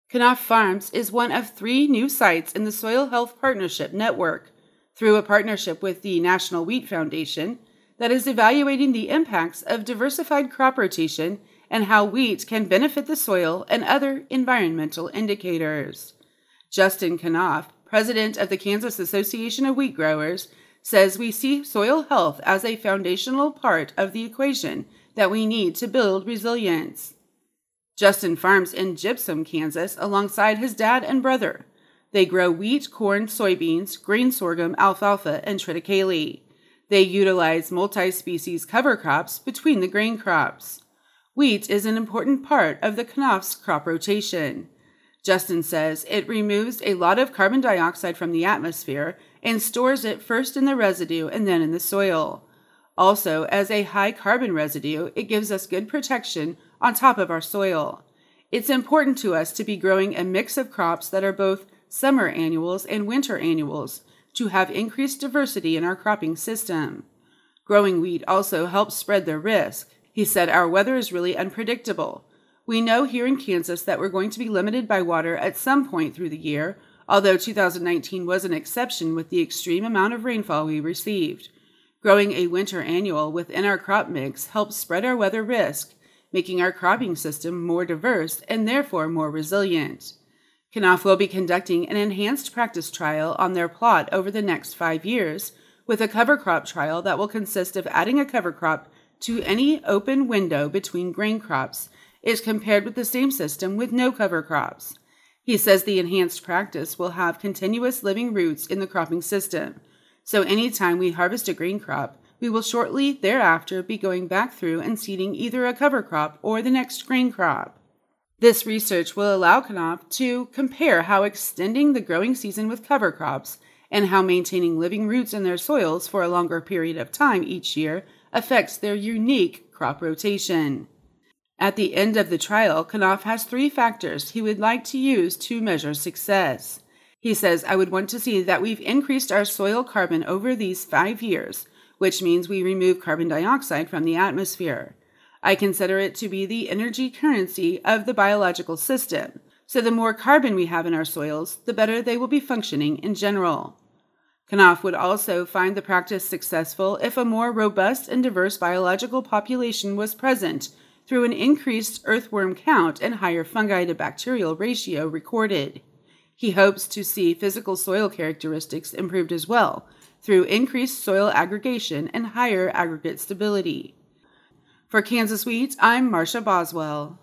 Knopf Farms is one of 3 new sites in the Soil Health Partnership Network, through a partnership with the National Wheat Foundation that is evaluating the impacts of diversified crop rotation and how wheat can benefit the soil and other environmental indicators. Justin Knopf, president of the Kansas Association of Wheat Growers, says we see soil health as a foundational part of the equation that we need to build resilience. Justin farms in Gypsum, Kansas, alongside his dad and brother. They grow wheat, corn, soybeans, green sorghum, alfalfa, and triticale. They utilize multi-species cover crops between the grain crops. Wheat is an important part of the Knopf's crop rotation. Justin says it removes a lot of carbon dioxide from the atmosphere and stores it first in the residue and then in the soil. Also, as a high carbon residue, it gives us good protection on top of our soil. It's important to us to be growing a mix of crops that are both summer annuals and winter annuals to have increased diversity in our cropping system. Growing wheat also helps spread the risk. He said our weather is really unpredictable. We know here in Kansas that we're going to be limited by water at some point through the year, although 2019 was an exception with the extreme amount of rainfall we received. Growing a winter annual within our crop mix helps spread our weather risk, making our cropping system more diverse and therefore more resilient. Knopf will be conducting an enhanced practice trial on their plot over the next 5 years, with a cover crop trial that will consist of adding a cover crop to any open window between grain crops, is compared with the same system with no cover crops. He says the enhanced practice will have continuous living roots in the cropping system, so anytime we harvest a grain crop, we will shortly thereafter be going back through and seeding either a cover crop or the next grain crop. This research will allow Knopf to compare how extending the growing season with cover crops and how maintaining living roots in their soils for a longer period of time each year affects their unique crop rotation. At the end of the trial, Knopf has 3 factors he would like to use to measure success. He says, I would want to see that we've increased our soil carbon over these 5 years, which means we remove carbon dioxide from the atmosphere. I consider it to be the energy currency of the biological system, so the more carbon we have in our soils, the better they will be functioning in general. Knopf would also find the practice successful if a more robust and diverse biological population was present through an increased earthworm count and higher fungi to bacterial ratio recorded. He hopes to see physical soil characteristics improved as well, through increased soil aggregation and higher aggregate stability. For Kansas Wheat, I'm Marcia Boswell.